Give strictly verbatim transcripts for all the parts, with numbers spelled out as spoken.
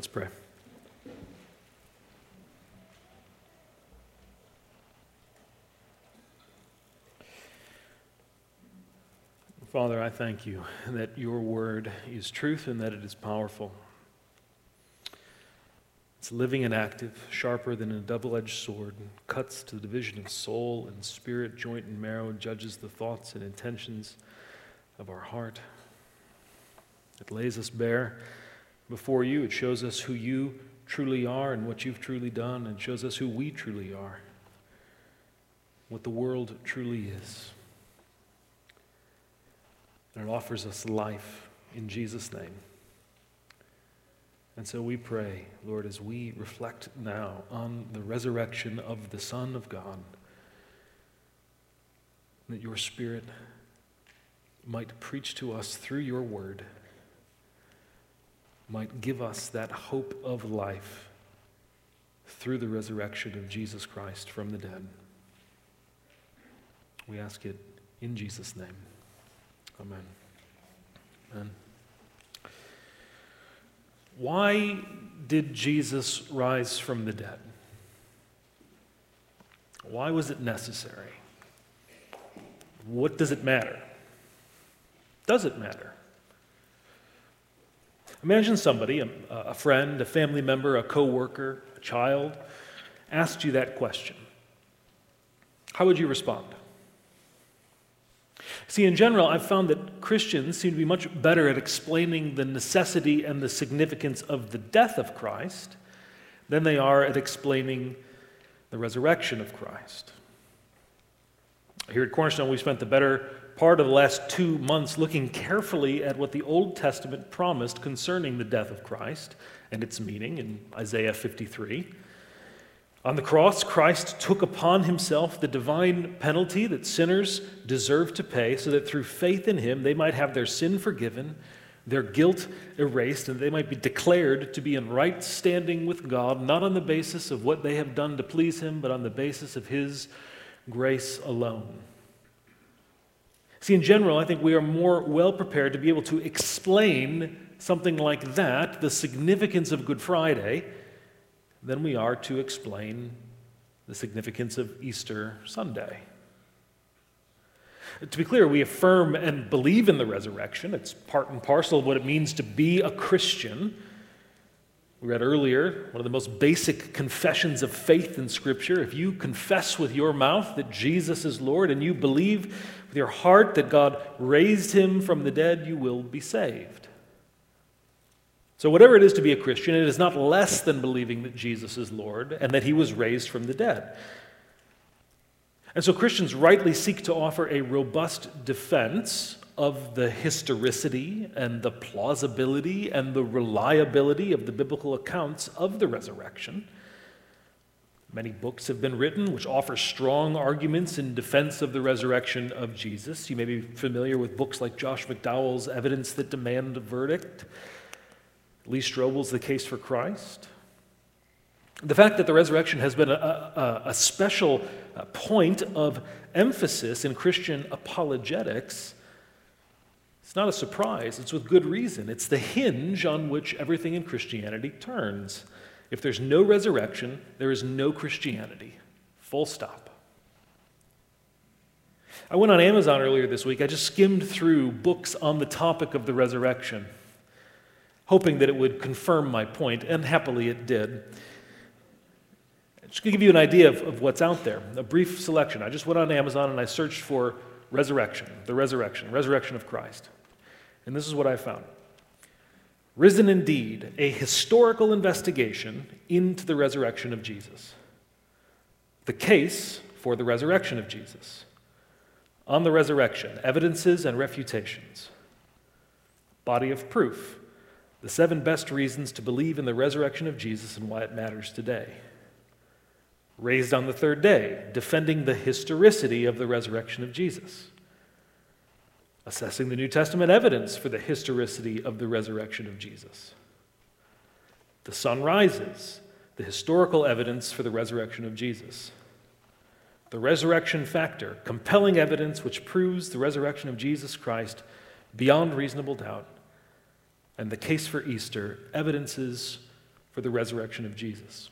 Let's pray. Father, I thank you that your word is truth and that it is powerful. It's living and active, sharper than a double-edged sword, and cuts to the division of soul and spirit, joint and marrow, and judges the thoughts and intentions of our heart. It lays us bare before you. It shows us who you truly are and what you've truly done, and shows us who we truly are, what the world truly is. And it offers us life in Jesus' name. And so we pray, Lord, as we reflect now on the resurrection of the Son of God, that your Spirit might preach to us through your word, might give us that hope of life through the resurrection of Jesus Christ from the dead. We ask it in Jesus' name. Amen. Amen. Why did Jesus rise from the dead? Why was it necessary? What does it matter? Does it matter? Imagine somebody, a, a friend, a family member, a coworker, a child, asked you that question. How would you respond? See, in general, I've found that Christians seem to be much better at explaining the necessity and the significance of the death of Christ than they are at explaining the resurrection of Christ. Here at Cornerstone, we spent the better part of the last two months looking carefully at what the Old Testament promised concerning the death of Christ and its meaning in Isaiah fifty-three. On the cross, Christ took upon himself the divine penalty that sinners deserve to pay so that through faith in him they might have their sin forgiven, their guilt erased, and they might be declared to be in right standing with God, not on the basis of what they have done to please him, but on the basis of his grace alone. See, in general, I think we are more well prepared to be able to explain something like that, the significance of Good Friday, than we are to explain the significance of Easter Sunday. To be clear, we affirm and believe in the resurrection. It's part and parcel of what it means to be a Christian. We read earlier, one of the most basic confessions of faith in Scripture. If you confess with your mouth that Jesus is Lord and you believe with your heart that God raised him from the dead, you will be saved. So whatever it is to be a Christian, it is not less than believing that Jesus is Lord and that he was raised from the dead. And so Christians rightly seek to offer a robust defense of the historicity and the plausibility and the reliability of the biblical accounts of the resurrection. Many books have been written which offer strong arguments in defense of the resurrection of Jesus. You may be familiar with books like Josh McDowell's Evidence That Demand a Verdict, Lee Strobel's The Case for Christ. The fact that the resurrection has been a, a, a special point of emphasis in Christian apologetics, it's not a surprise. It's with good reason. It's the hinge on which everything in Christianity turns. If there's no resurrection, there is no Christianity. Full stop. I went on Amazon earlier this week. I just skimmed through books on the topic of the resurrection, hoping that it would confirm my point, and happily it did. Just to give you an idea of, of what's out there, a brief selection. I just went on Amazon and I searched for resurrection, the resurrection, resurrection of Christ. And this is what I found. Risen Indeed, a historical investigation into the resurrection of Jesus. The case for the resurrection of Jesus. On the resurrection, evidences and refutations. Body of proof. The seven best reasons to believe in the resurrection of Jesus and why it matters today. Raised on the third day, defending the historicity of the resurrection of Jesus. Assessing the New Testament evidence for the historicity of the resurrection of Jesus. The sun rises, the historical evidence for the resurrection of Jesus. The resurrection factor, compelling evidence which proves the resurrection of Jesus Christ beyond reasonable doubt. And the case for Easter, evidences for the resurrection of Jesus.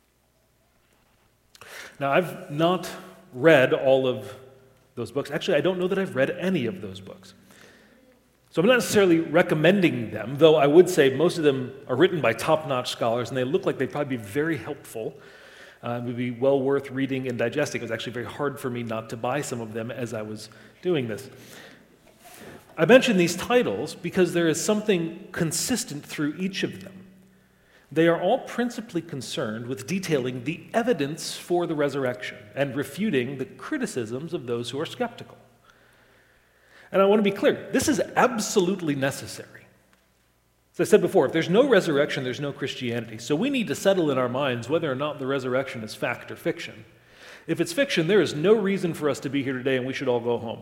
Now, I've not read all of those books. Actually, I don't know that I've read any of those books. So I'm not necessarily recommending them, though I would say most of them are written by top-notch scholars, and they look like they'd probably be very helpful. Uh, it would be well worth reading and digesting. It was actually very hard for me not to buy some of them as I was doing this. I mention these titles because there is something consistent through each of them. They are all principally concerned with detailing the evidence for the resurrection and refuting the criticisms of those who are skeptical. And I want to be clear, this is absolutely necessary. As I said before, if there's no resurrection, there's no Christianity. So we need to settle in our minds whether or not the resurrection is fact or fiction. If it's fiction, there is no reason for us to be here today and we should all go home.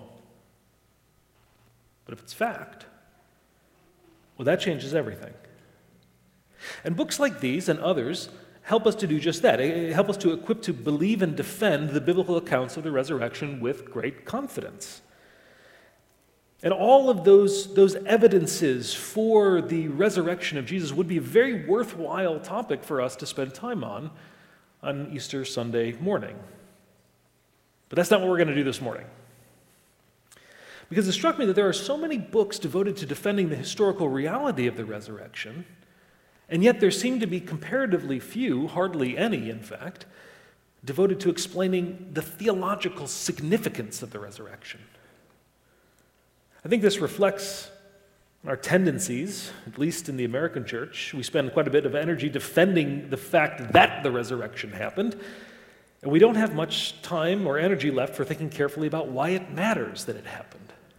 But if it's fact, well, that changes everything. And books like these and others help us to do just that. They help us to equip to believe and defend the biblical accounts of the resurrection with great confidence. And all of those, those evidences for the resurrection of Jesus would be a very worthwhile topic for us to spend time on on Easter Sunday morning. But that's not what we're going to do this morning. Because it struck me that there are so many books devoted to defending the historical reality of the resurrection, and yet there seem to be comparatively few, hardly any in fact, devoted to explaining the theological significance of the resurrection. I think this reflects our tendencies, at least in the American church. We spend quite a bit of energy defending the fact that the resurrection happened, and we don't have much time or energy left for thinking carefully about why it matters that it happened.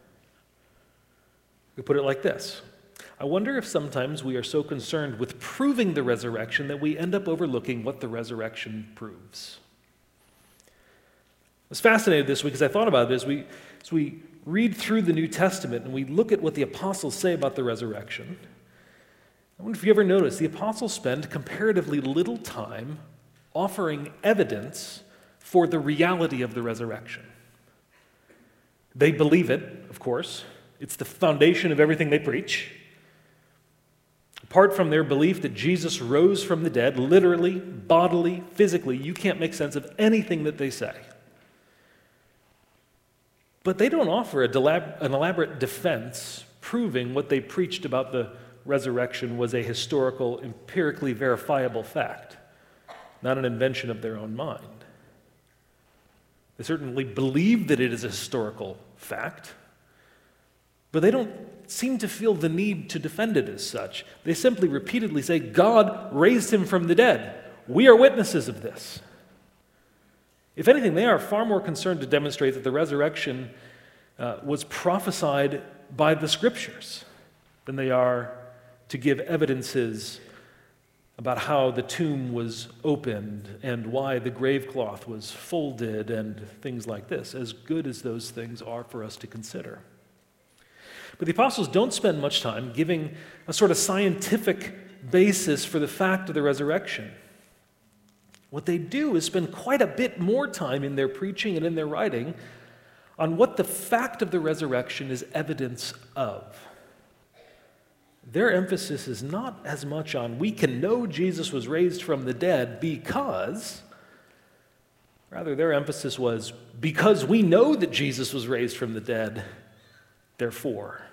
We put it like this. I wonder if sometimes we are so concerned with proving the resurrection that we end up overlooking what the resurrection proves. I was fascinated this week as I thought about it as we, as we read through the New Testament and we look at what the apostles say about the resurrection. I wonder if you ever noticed the apostles spend comparatively little time offering evidence for the reality of the resurrection. They believe it, of course. It's the foundation of everything they preach. Apart from their belief that Jesus rose from the dead, literally, bodily, physically, you can't make sense of anything that they say. But they don't offer a delab- an elaborate defense proving what they preached about the resurrection was a historical, empirically verifiable fact, not an invention of their own mind. They certainly believe that it is a historical fact, but they don't seem to feel the need to defend it as such. They simply repeatedly say, God raised him from the dead. We are witnesses of this. If anything, they are far more concerned to demonstrate that the resurrection uh, was prophesied by the Scriptures than they are to give evidences about how the tomb was opened and why the grave cloth was folded and things like this, as good as those things are for us to consider. But the apostles don't spend much time giving a sort of scientific basis for the fact of the resurrection. What they do is spend quite a bit more time in their preaching and in their writing on what the fact of the resurrection is evidence of. Their emphasis is not as much on we can know Jesus was raised from the dead because, rather their emphasis was because we know that Jesus was raised from the dead, therefore.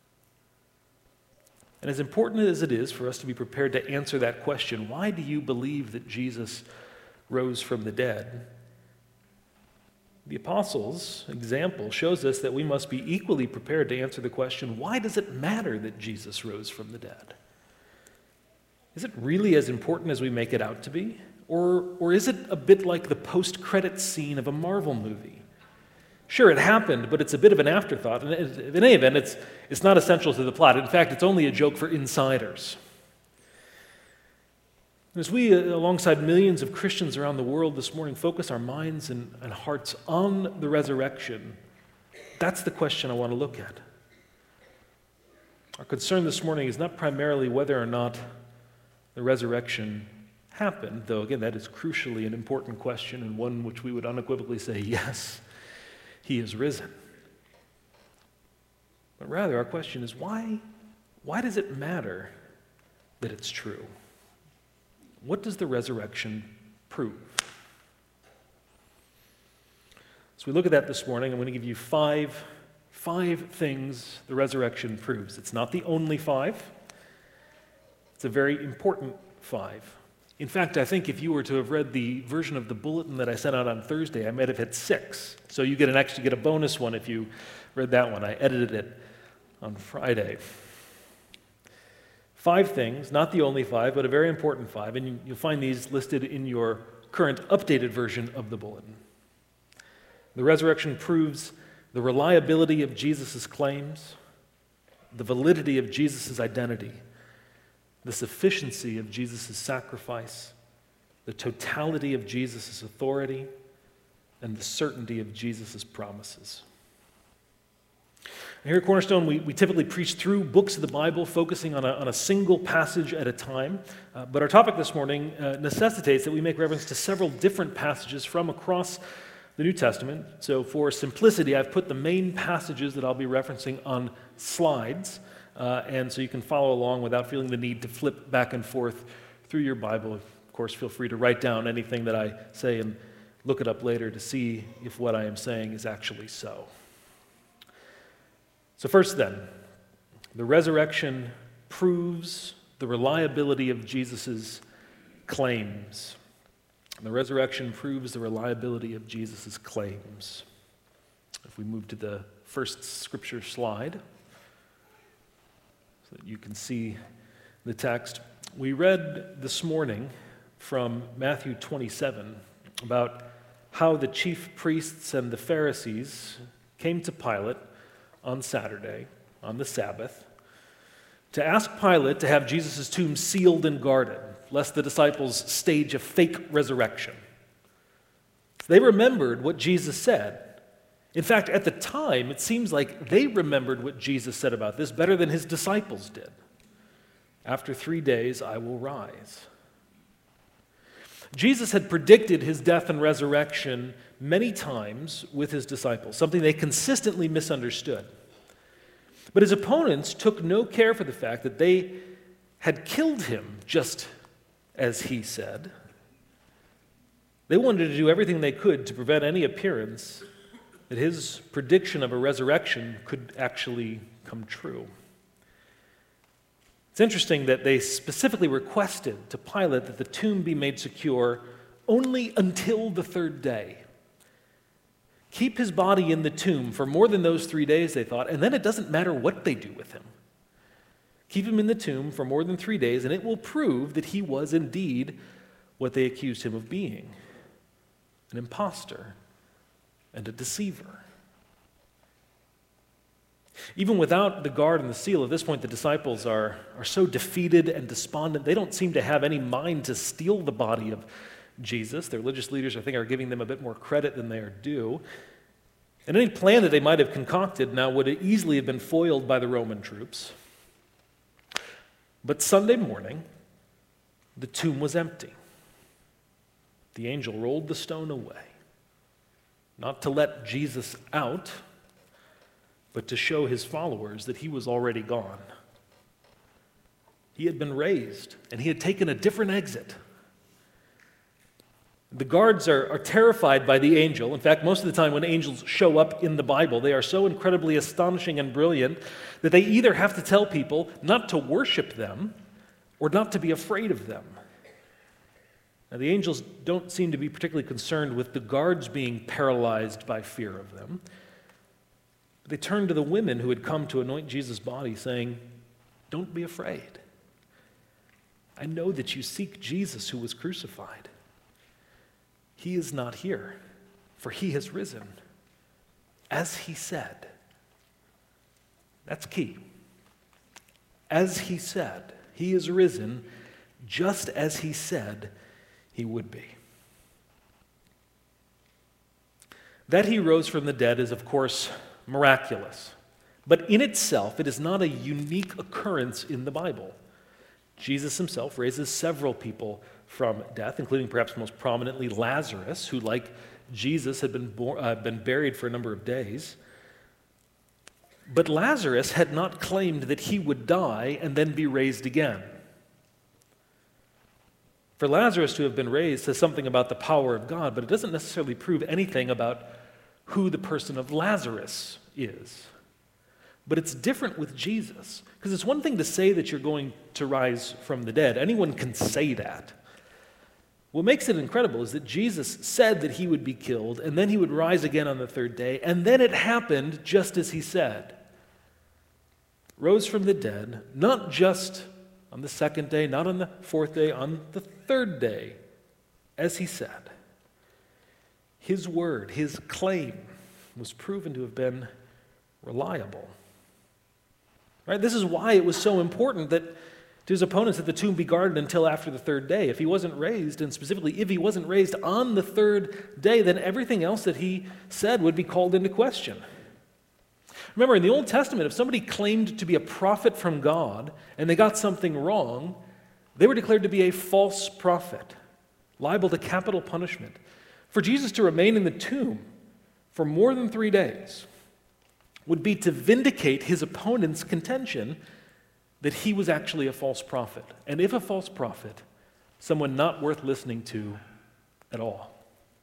And as important as it is for us to be prepared to answer that question, why do you believe that Jesus rose from the dead? The apostles' example shows us that we must be equally prepared to answer the question, why does it matter that Jesus rose from the dead? Is it really as important as we make it out to be? Or, or is it a bit like the post-credits scene of a Marvel movie? Sure, it happened, but it's a bit of an afterthought. And in any event, it's, it's not essential to the plot. In fact, it's only a joke for insiders. As we, alongside millions of Christians around the world this morning, focus our minds and, and hearts on the resurrection, that's the question I want to look at. Our concern this morning is not primarily whether or not the resurrection happened, though, again, that is crucially an important question and one which we would unequivocally say, yes, he is risen. But rather, our question is, why, why does it matter that it's true? What does the resurrection prove? So we look at that this morning. I'm going to give you five, five things the resurrection proves. It's not the only five. It's a very important five. In fact, I think if you were to have read the version of the bulletin that I sent out on Thursday, I might have hit six. So you get an extra, get a bonus one if you read that one. I edited it on Friday. Five things, not the only five, but a very important five, and you, you'll find these listed in your current updated version of the bulletin. The resurrection proves the reliability of Jesus' claims, the validity of Jesus' identity, the sufficiency of Jesus' sacrifice, the totality of Jesus' authority, and the certainty of Jesus' promises. Here at Cornerstone, we, we typically preach through books of the Bible, focusing on a, on a single passage at a time. Uh, but our topic this morning uh, necessitates that we make reference to several different passages from across the New Testament. So for simplicity, I've put the main passages that I'll be referencing on slides, uh, and so you can follow along without feeling the need to flip back and forth through your Bible. Of course, feel free to write down anything that I say and look it up later to see if what I am saying is actually so. So first then, the resurrection proves the reliability of Jesus' claims. The resurrection proves the reliability of Jesus' claims. If we move to the first scripture slide, so that you can see the text. We read this morning from Matthew twenty-seven about how the chief priests and the Pharisees came to Pilate on Saturday, on the Sabbath, to ask Pilate to have Jesus' tomb sealed and guarded, lest the disciples stage a fake resurrection. They remembered what Jesus said. In fact, at the time, it seems like they remembered what Jesus said about this better than his disciples did. After three days, I will rise. Jesus had predicted his death and resurrection many times with his disciples, something they consistently misunderstood. But his opponents took no care for the fact that they had killed him just as he said. They wanted to do everything they could to prevent any appearance that his prediction of a resurrection could actually come true. It's interesting that they specifically requested to Pilate that the tomb be made secure only until the third day. Keep his body in the tomb for more than those three days, they thought, and then it doesn't matter what they do with him. Keep him in the tomb for more than three days, and it will prove that he was indeed what they accused him of being, an imposter and a deceiver. Even without the guard and the seal, at this point the disciples are, are so defeated and despondent, they don't seem to have any mind to steal the body of Jesus. Their religious leaders, I think, are giving them a bit more credit than they are due. And any plan that they might have concocted now would easily have been foiled by the Roman troops. But Sunday morning, the tomb was empty. The angel rolled the stone away, not to let Jesus out, but to show his followers that he was already gone. He had been raised, and he had taken a different exit. The guards are, are terrified by the angel. In fact, most of the time when angels show up in the Bible, they are so incredibly astonishing and brilliant that they either have to tell people not to worship them or not to be afraid of them. Now, the angels don't seem to be particularly concerned with the guards being paralyzed by fear of them. They turned to the women who had come to anoint Jesus' body, saying, "Don't be afraid. I know that you seek Jesus who was crucified. He is not here, for he has risen, as he said." That's key. As he said, he is risen, just as he said he would be. That he rose from the dead is, of course, miraculous. But in itself, it is not a unique occurrence in the Bible. Jesus himself raises several people from death, including perhaps most prominently Lazarus, who, like Jesus, had been, born, uh, been buried for a number of days. But Lazarus had not claimed that he would die and then be raised again. For Lazarus to have been raised says something about the power of God, but it doesn't necessarily prove anything about who the person of Lazarus is. But it's different with Jesus, because it's one thing to say that you're going to rise from the dead. Anyone can say that. What makes it incredible is that Jesus said that he would be killed, and then he would rise again on the third day, and then it happened just as he said. Rose from the dead, not just on the second day, not on the fourth day, on the third day, as he said. His word, his claim, was proven to have been reliable. Right? This is why it was so important that to his opponents that the tomb be guarded until after the third day. If he wasn't raised, and specifically if he wasn't raised on the third day, then everything else that he said would be called into question. Remember, in the Old Testament, if somebody claimed to be a prophet from God and they got something wrong, they were declared to be a false prophet, liable to capital punishment. For Jesus to remain in the tomb for more than three days would be to vindicate his opponent's contention that he was actually a false prophet. And if a false prophet, someone not worth listening to at all.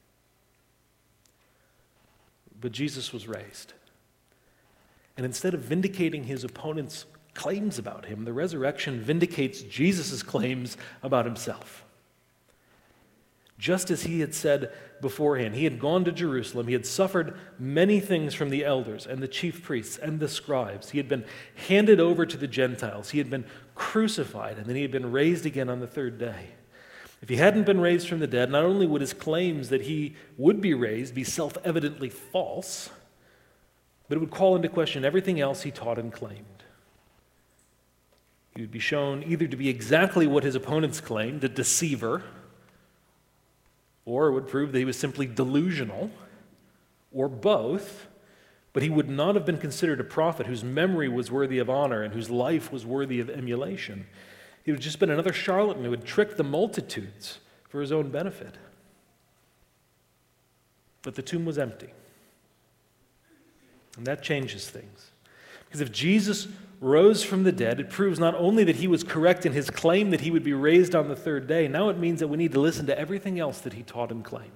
But Jesus was raised. And instead of vindicating his opponent's claims about him, the resurrection vindicates Jesus' claims about himself. Just as he had said beforehand, he had gone to Jerusalem, he had suffered many things from the elders and the chief priests and the scribes. He had been handed over to the Gentiles, he had been crucified, and then he had been raised again on the third day. If he hadn't been raised from the dead, not only would his claims that he would be raised be self-evidently false, but it would call into question everything else he taught and claimed. He would be shown either to be exactly what his opponents claimed, a deceiver, or it would prove that he was simply delusional, or both, but he would not have been considered a prophet whose memory was worthy of honor and whose life was worthy of emulation. He would have just been another charlatan who would trick the multitudes for his own benefit. But the tomb was empty. And that changes things. Because if Jesus rose from the dead, it proves not only that he was correct in his claim that he would be raised on the third day, now it means that we need to listen to everything else that he taught and claimed.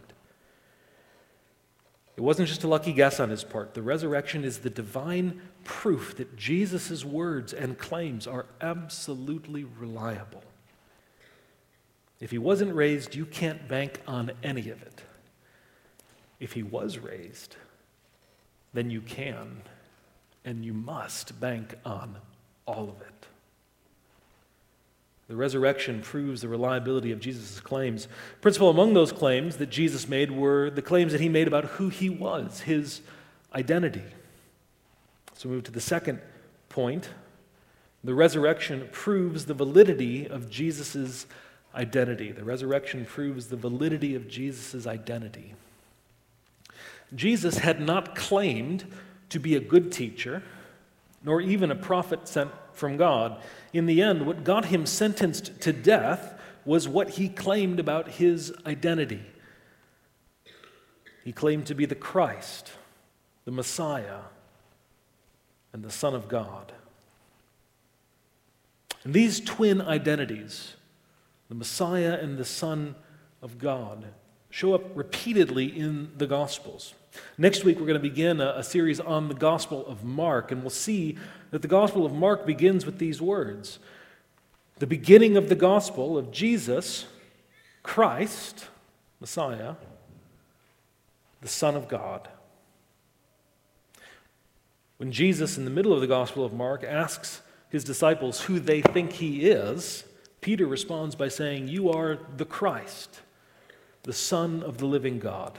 It wasn't just a lucky guess on his part. The resurrection is the divine proof that Jesus' words and claims are absolutely reliable. If he wasn't raised, you can't bank on any of it. If he was raised, then you can and you must bank on all of it. The resurrection proves the reliability of Jesus' claims. Principal among those claims that Jesus made were the claims that he made about who he was, his identity. So we move to the second point. The resurrection proves the validity of Jesus' identity. The resurrection proves the validity of Jesus' identity. Jesus had not claimed to be a good teacher, nor even a prophet sent from God. In the end, what got him sentenced to death was what he claimed about his identity. He claimed to be the Christ, the Messiah, and the Son of God. And these twin identities, the Messiah and the Son of God, show up repeatedly in the Gospels. Next week, we're going to begin a, a series on the Gospel of Mark, and we'll see that the Gospel of Mark begins with these words. The beginning of the Gospel of Jesus, Christ, Messiah, the Son of God. When Jesus, in the middle of the Gospel of Mark, asks his disciples who they think he is, Peter responds by saying, "You are the Christ, the Son of the living God."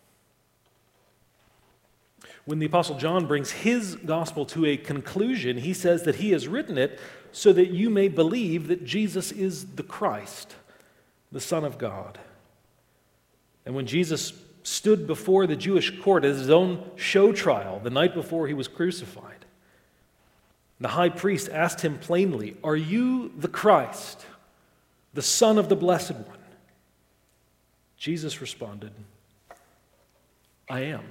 When the Apostle John brings his gospel to a conclusion, he says that he has written it so that you may believe that Jesus is the Christ, the Son of God. And when Jesus stood before the Jewish court as his own show trial the night before he was crucified, the high priest asked him plainly, "Are you the Christ, the Son of the Blessed One?" Jesus responded, "I am."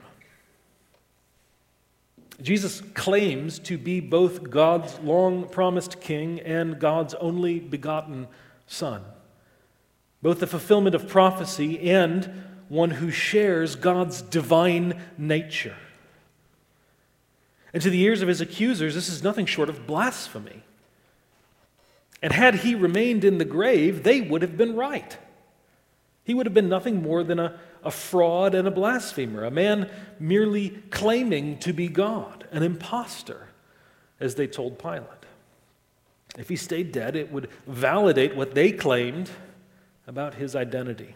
Jesus claims to be both God's long-promised king and God's only begotten Son. both the fulfillment of prophecy and one who shares God's divine nature. And to the ears of his accusers, this is nothing short of blasphemy. And had he remained in the grave, they would have been right. He would have been nothing more than a, a fraud and a blasphemer, a man merely claiming to be God, an impostor, as they told Pilate. If he stayed dead, it would validate what they claimed about his identity.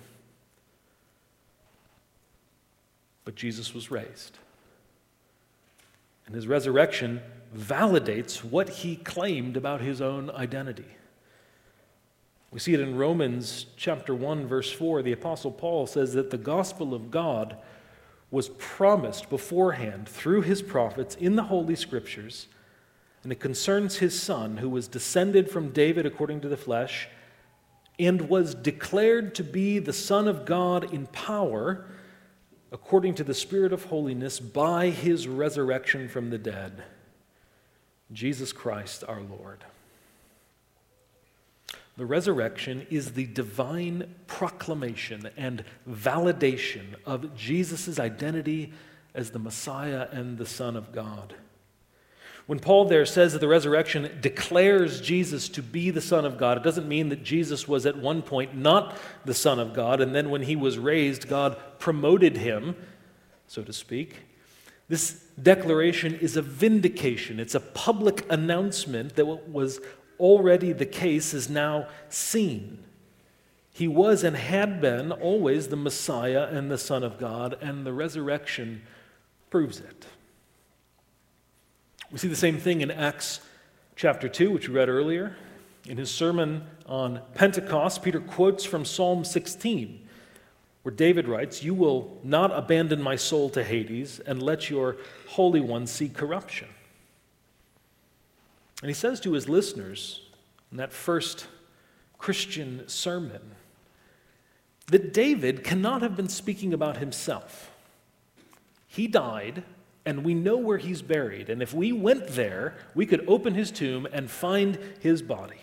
But Jesus was raised. And his resurrection validates what he claimed about his own identity. We see it in Romans chapter one, verse four. The Apostle Paul says that the gospel of God was promised beforehand through his prophets in the Holy Scriptures, and it concerns his Son, who was descended from David according to the flesh, and was declared to be the Son of God in power, according to the Spirit of holiness, by his resurrection from the dead, Jesus Christ our Lord. The resurrection is the divine proclamation and validation of Jesus' identity as the Messiah and the Son of God. When Paul there says that the resurrection declares Jesus to be the Son of God, it doesn't mean that Jesus was at one point not the Son of God, and then when he was raised, God promoted him, so to speak. This declaration is a vindication. It's a public announcement that what was already the case is now seen. He was and had been always the Messiah and the Son of God, and the resurrection proves it. We see the same thing in Acts chapter two, which we read earlier. In his sermon on Pentecost, Peter quotes from Psalm sixteen, where David writes, "You will not abandon my soul to Hades and let your Holy One see corruption." And he says to his listeners in that first Christian sermon that David cannot have been speaking about himself. He died, and we know where he's buried. And if we went there, we could open his tomb and find his body.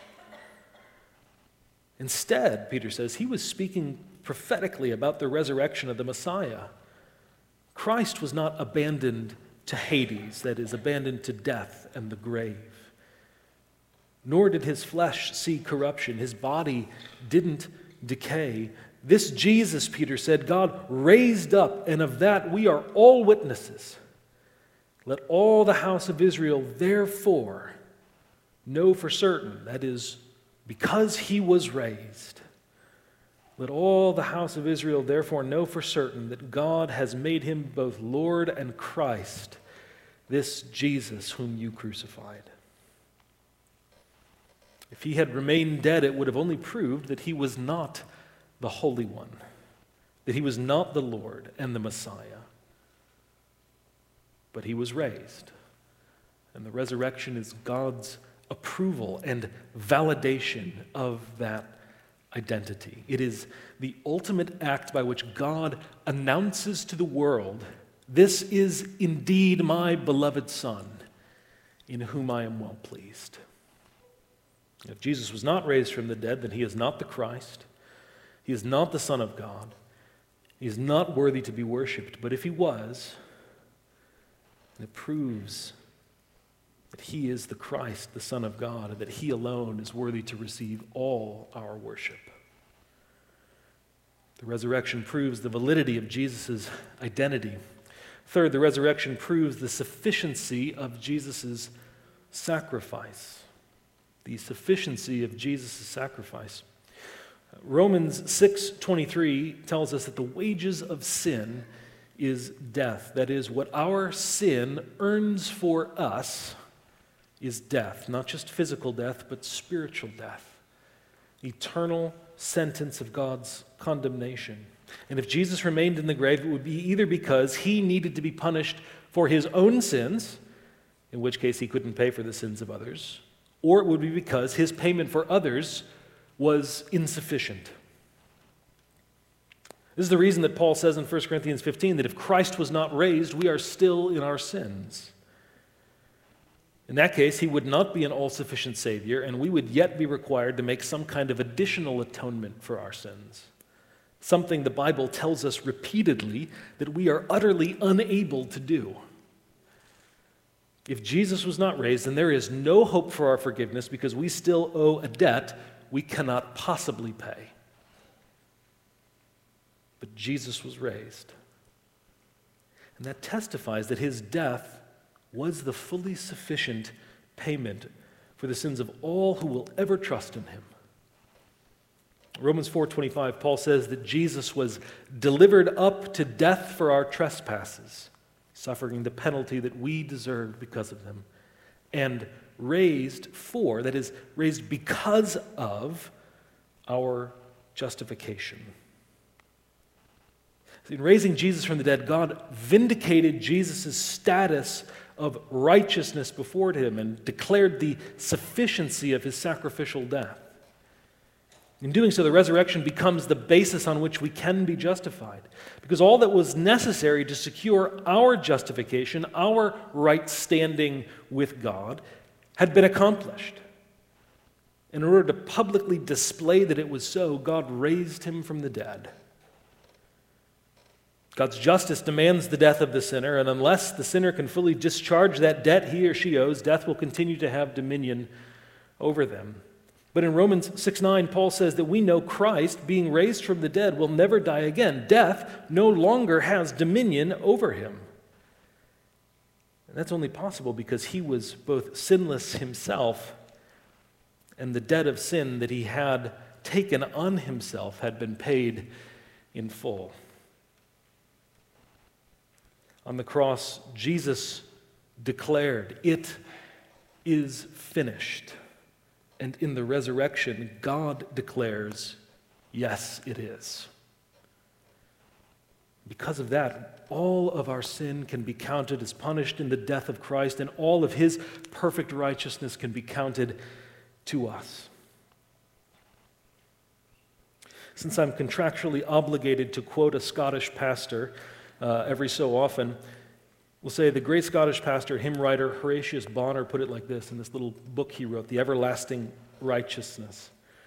Instead, Peter says, he was speaking prophetically about the resurrection of the Messiah. Christ was not abandoned to Hades, that is, abandoned to death and the grave. Nor did his flesh see corruption. His body didn't decay. This Jesus, Peter said, God raised up, and of that we are all witnesses. Let all the house of Israel therefore know for certain, that is, because he was raised, let all the house of Israel therefore know for certain that God has made him both Lord and Christ, this Jesus whom you crucified. If he had remained dead, it would have only proved that he was not the Holy One, that he was not the Lord and the Messiah. But he was raised, and the resurrection is God's approval and validation of that identity. It is the ultimate act by which God announces to the world, "This is indeed my beloved Son, in whom I am well pleased." If Jesus was not raised from the dead, then he is not the Christ. He is not the Son of God. He is not worthy to be worshipped. But if he was, it proves that he is the Christ, the Son of God, and that he alone is worthy to receive all our worship. The resurrection proves the validity of Jesus' identity. Third, the resurrection proves the sufficiency of Jesus' sacrifice. The sufficiency of Jesus' sacrifice. Romans six twenty-three tells us that the wages of sin is death. That is, what our sin earns for us is death. Not just physical death, but spiritual death. Eternal sentence of God's condemnation. And if Jesus remained in the grave, it would be either because he needed to be punished for his own sins, in which case he couldn't pay for the sins of others, or it would be because his payment for others was insufficient. This is the reason that Paul says in First Corinthians fifteen that if Christ was not raised, we are still in our sins. In that case, he would not be an all-sufficient Savior, and we would yet be required to make some kind of additional atonement for our sins. Something the Bible tells us repeatedly that we are utterly unable to do. If Jesus was not raised, then there is no hope for our forgiveness because we still owe a debt we cannot possibly pay. But Jesus was raised. And that testifies that his death was the fully sufficient payment for the sins of all who will ever trust in him. Romans four twenty-five, Paul says that Jesus was delivered up to death for our trespasses, suffering the penalty that we deserved because of them, and raised for, that is, raised because of our justification. In raising Jesus from the dead, God vindicated Jesus' status of righteousness before him and declared the sufficiency of his sacrificial death. In doing so, the resurrection becomes the basis on which we can be justified, because all that was necessary to secure our justification, our right standing with God, had been accomplished. In order to publicly display that it was so, God raised him from the dead. God's justice demands the death of the sinner, and unless the sinner can fully discharge that debt he or she owes, death will continue to have dominion over them. But in Romans six nine, Paul says that we know Christ, being raised from the dead, will never die again. Death no longer has dominion over him. And that's only possible because he was both sinless himself, and the debt of sin that he had taken on himself had been paid in full. On the cross, Jesus declared, "It is finished." And in the resurrection, God declares, "Yes, it is." Because of that, all of our sin can be counted as punished in the death of Christ, and all of his perfect righteousness can be counted to us. Since I'm contractually obligated to quote a Scottish pastor uh, every so often, we'll say the great Scottish pastor, hymn writer Horatius Bonner put it like this in this little book he wrote, The Everlasting Righteousness.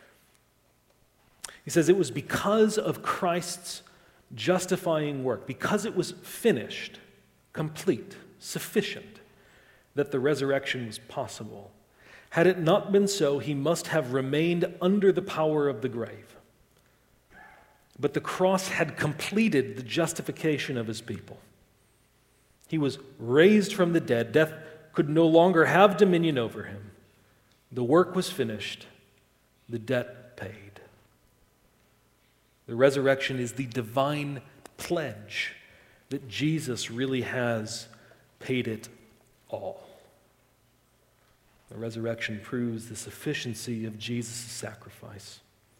He says, it was because of Christ's justifying work, because it was finished, complete, sufficient, that the resurrection was possible. Had it not been so, he must have remained under the power of the grave. But the cross had completed the justification of his people. He was raised from the dead. Death could no longer have dominion over him. The work was finished. The debt paid. The resurrection is the divine pledge that Jesus really has paid it all. The resurrection proves the sufficiency of Jesus' sacrifice.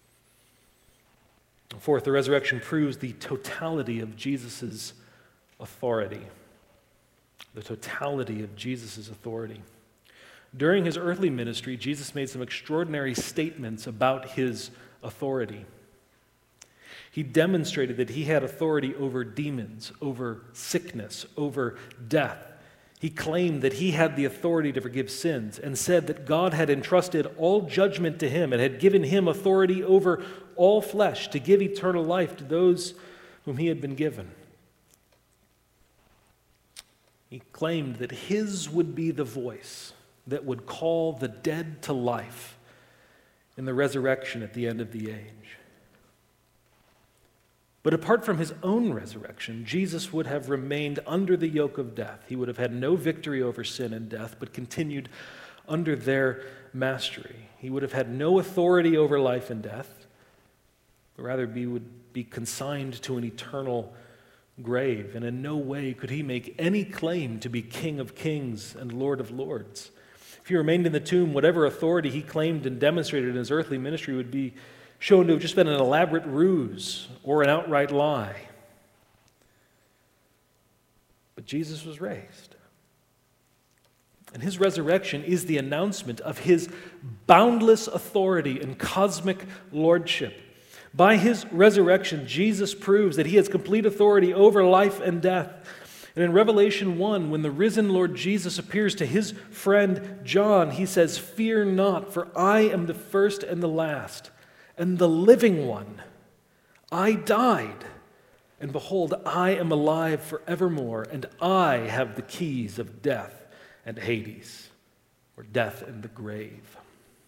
Fourth, the resurrection proves the totality of Jesus' authority. The totality of Jesus' authority. During his earthly ministry, Jesus made some extraordinary statements about his authority. He demonstrated that he had authority over demons, over sickness, over death. He claimed that he had the authority to forgive sins and said that God had entrusted all judgment to him and had given him authority over all flesh to give eternal life to those whom he had been given. He claimed that his would be the voice that would call the dead to life in the resurrection at the end of the age. But apart from his own resurrection, Jesus would have remained under the yoke of death. He would have had no victory over sin and death, but continued under their mastery. He would have had no authority over life and death, but rather he would be consigned to an eternal grave, and in no way could he make any claim to be King of Kings and Lord of Lords. If he remained in the tomb, whatever authority he claimed and demonstrated in his earthly ministry would be shown to have just been an elaborate ruse or an outright lie. But Jesus was raised. And his resurrection is the announcement of his boundless authority and cosmic lordship. By his resurrection, Jesus proves that he has complete authority over life and death. And in Revelation one, when the risen Lord Jesus appears to his friend John, he says, "Fear not, for I am the first and the last, and the living one. I died, and behold, I am alive forevermore, and I have the keys of death and Hades," or death and the grave.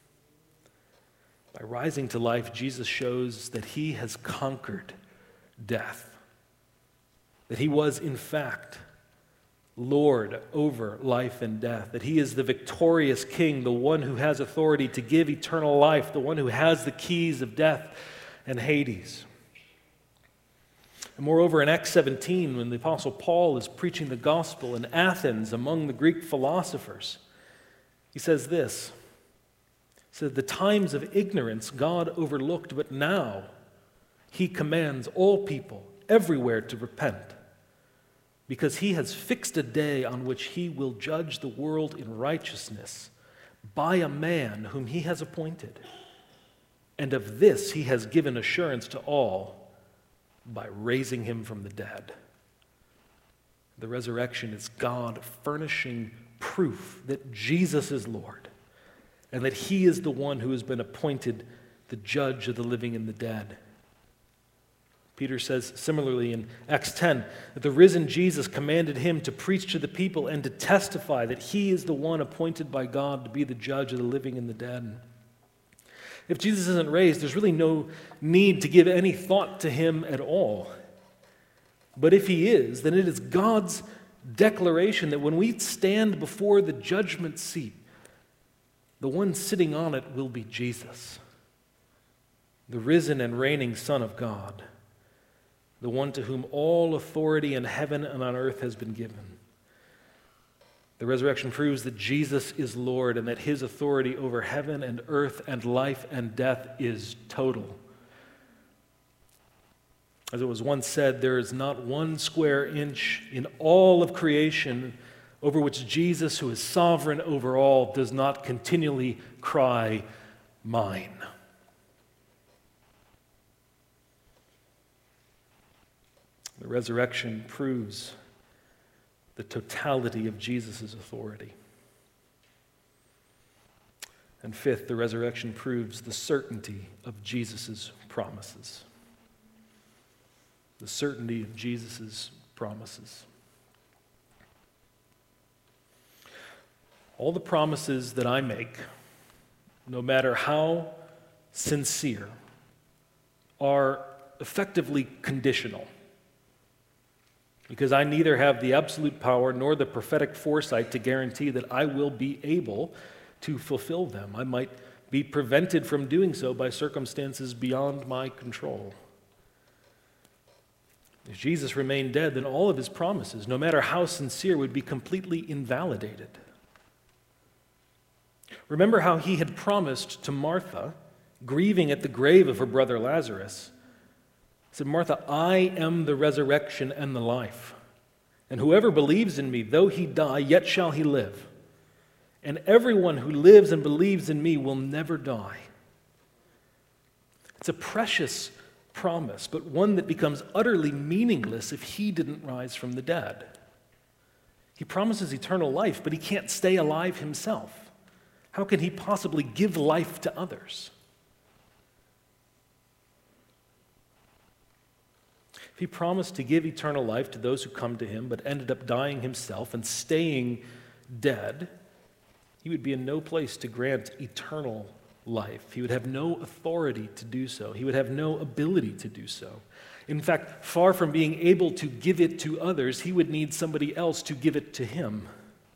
By rising to life, Jesus shows that he has conquered death, that he was, in fact, Lord over life and death, that he is the victorious king, the one who has authority to give eternal life, the one who has the keys of death and Hades. And moreover, in Acts seventeen, when the Apostle Paul is preaching the gospel in Athens among the Greek philosophers, he says this, he said, "The times of ignorance God overlooked, but now he commands all people everywhere to repent, because he has fixed a day on which he will judge the world in righteousness by a man whom he has appointed. And of this he has given assurance to all by raising him from the dead." The resurrection is God furnishing proof that Jesus is Lord and that he is the one who has been appointed the judge of the living and the dead. Peter says similarly in Acts ten that the risen Jesus commanded him to preach to the people and to testify that he is the one appointed by God to be the judge of the living and the dead. If Jesus isn't raised, there's really no need to give any thought to him at all. But if he is, then it is God's declaration that when we stand before the judgment seat, the one sitting on it will be Jesus, the risen and reigning Son of God, the one to whom all authority in heaven and on earth has been given. The resurrection proves that Jesus is Lord and that his authority over heaven and earth and life and death is total. As it was once said, there is not one square inch in all of creation over which Jesus, who is sovereign over all, does not continually cry, "Mine." The resurrection proves the totality of Jesus' authority. And fifth, the resurrection proves the certainty of Jesus' promises. The certainty of Jesus' promises. All the promises that I make, no matter how sincere, are effectively conditional. Because I neither have the absolute power nor the prophetic foresight to guarantee that I will be able to fulfill them. I might be prevented from doing so by circumstances beyond my control. If Jesus remained dead, then all of his promises, no matter how sincere, would be completely invalidated. Remember how he had promised to Martha, grieving at the grave of her brother Lazarus. He said, "Martha, I am the resurrection and the life. And whoever believes in me, though he die, yet shall he live. And everyone who lives and believes in me will never die." It's a precious promise, but one that becomes utterly meaningless if he didn't rise from the dead. He promises eternal life, but he can't stay alive himself. How can he possibly give life to others? If he promised to give eternal life to those who come to him, but ended up dying himself and staying dead, he would be in no place to grant eternal life. He would have no authority to do so. He would have no ability to do so. In fact, far from being able to give it to others, he would need somebody else to give it to him.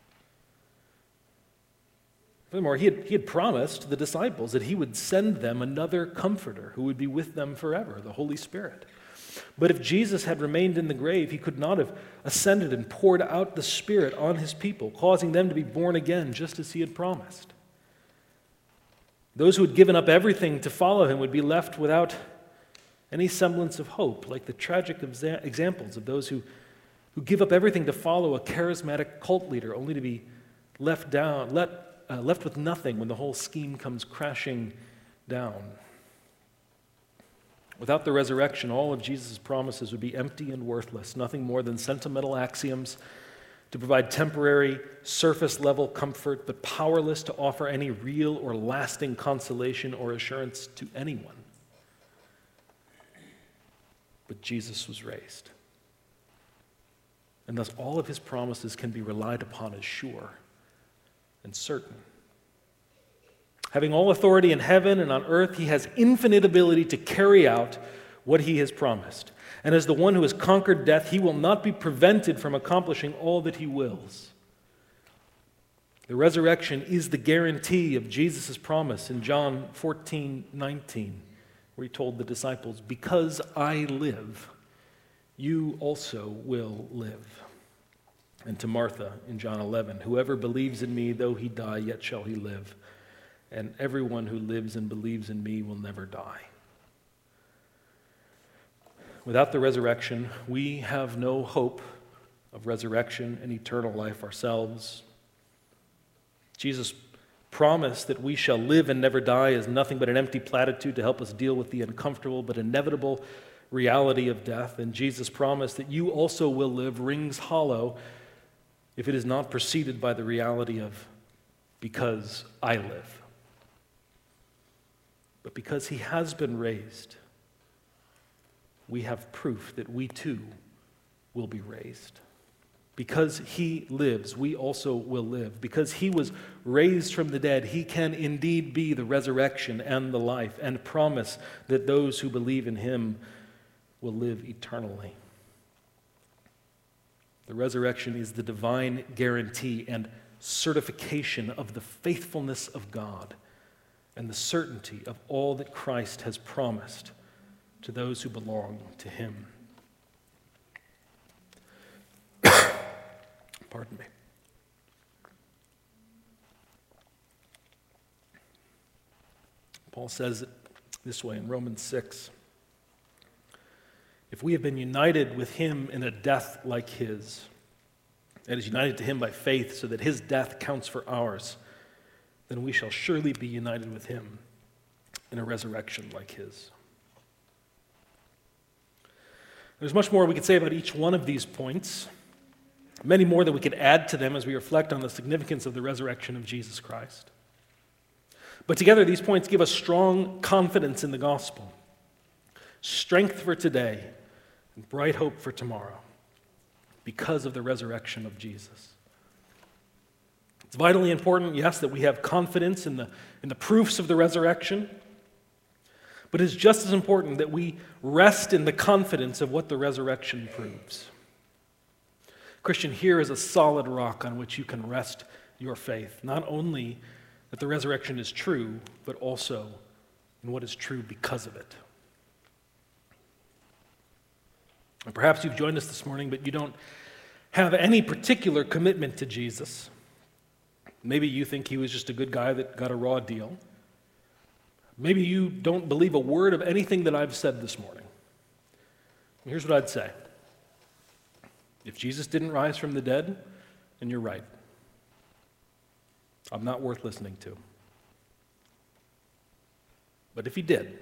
Furthermore, he had, he had promised the disciples that he would send them another comforter who would be with them forever, the Holy Spirit. But if Jesus had remained in the grave, he could not have ascended and poured out the Spirit on his people, causing them to be born again just as he had promised. Those who had given up everything to follow him would be left without any semblance of hope, like the tragic exa- examples of those who, who give up everything to follow a charismatic cult leader, only to be left down, let, uh, left with nothing when the whole scheme comes crashing down. Without the resurrection, all of Jesus' promises would be empty and worthless, nothing more than sentimental axioms to provide temporary, surface-level comfort, but powerless to offer any real or lasting consolation or assurance to anyone. But Jesus was raised. And thus all of his promises can be relied upon as sure and certain. Having all authority in heaven and on earth, he has infinite ability to carry out what he has promised. And as the one who has conquered death, he will not be prevented from accomplishing all that he wills. The resurrection is the guarantee of Jesus' promise in John fourteen nineteen, where he told the disciples, "Because I live, you also will live." And to Martha in John eleven, "Whoever believes in me, though he die, yet shall he live. And everyone who lives and believes in me will never die." Without the resurrection, we have no hope of resurrection and eternal life ourselves. Jesus' promise that we shall live and never die is nothing but an empty platitude to help us deal with the uncomfortable but inevitable reality of death. And Jesus' promise that you also will live rings hollow if it is not preceded by the reality of "because I live." But because he has been raised, we have proof that we too will be raised. Because he lives, we also will live. Because he was raised from the dead, he can indeed be the resurrection and the life, and promise that those who believe in him will live eternally. The resurrection is the divine guarantee and certification of the faithfulness of God and the certainty of all that Christ has promised to those who belong to him. Pardon me. Paul says it this way in Romans six. If we have been united with him in a death like his, that is, united to him by faith so that his death counts for ours, then we shall surely be united with him in a resurrection like his. There's much more we could say about each one of these points, many more that we could add to them as we reflect on the significance of the resurrection of Jesus Christ. But together, these points give us strong confidence in the gospel, strength for today, and bright hope for tomorrow because of the resurrection of Jesus. It's vitally important, yes, that we have confidence in the, in the proofs of the resurrection, but it's just as important that we rest in the confidence of what the resurrection proves. Christian, here is a solid rock on which you can rest your faith, not only that the resurrection is true, but also in what is true because of it. And perhaps you've joined us this morning, but you don't have any particular commitment to Jesus. Maybe you think he was just a good guy that got a raw deal. Maybe you don't believe a word of anything that I've said this morning. Here's what I'd say. If Jesus didn't rise from the dead, then you're right. I'm not worth listening to. But if he did,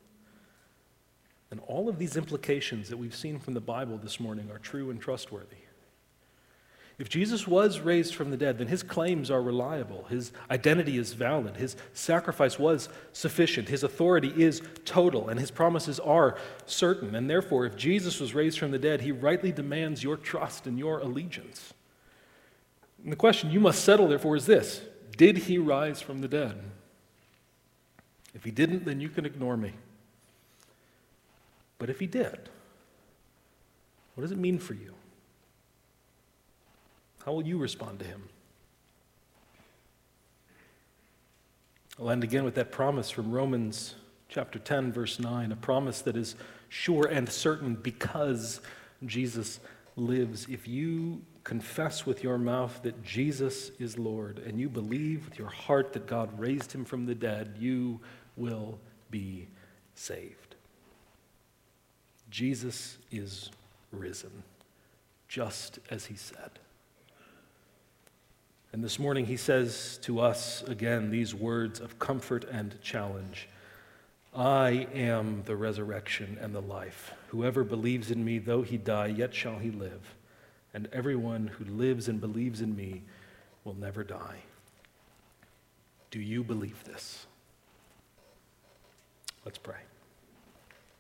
then all of these implications that we've seen from the Bible this morning are true and trustworthy. If Jesus was raised from the dead, then his claims are reliable, his identity is valid, his sacrifice was sufficient, his authority is total, and his promises are certain. And therefore, if Jesus was raised from the dead, he rightly demands your trust and your allegiance. And the question you must settle, therefore, is this: did he rise from the dead? If he didn't, then you can ignore me. But if he did, what does it mean for you? How will you respond to him? I'll end again with that promise from Romans chapter ten, verse nine, a promise that is sure and certain because Jesus lives. If you confess with your mouth that Jesus is Lord and you believe with your heart that God raised him from the dead, you will be saved. Jesus is risen, just as he said. And this morning he says to us again these words of comfort and challenge: I am the resurrection and the life. Whoever believes in me, though he die, yet shall he live. And everyone who lives and believes in me will never die. Do you believe this? Let's pray.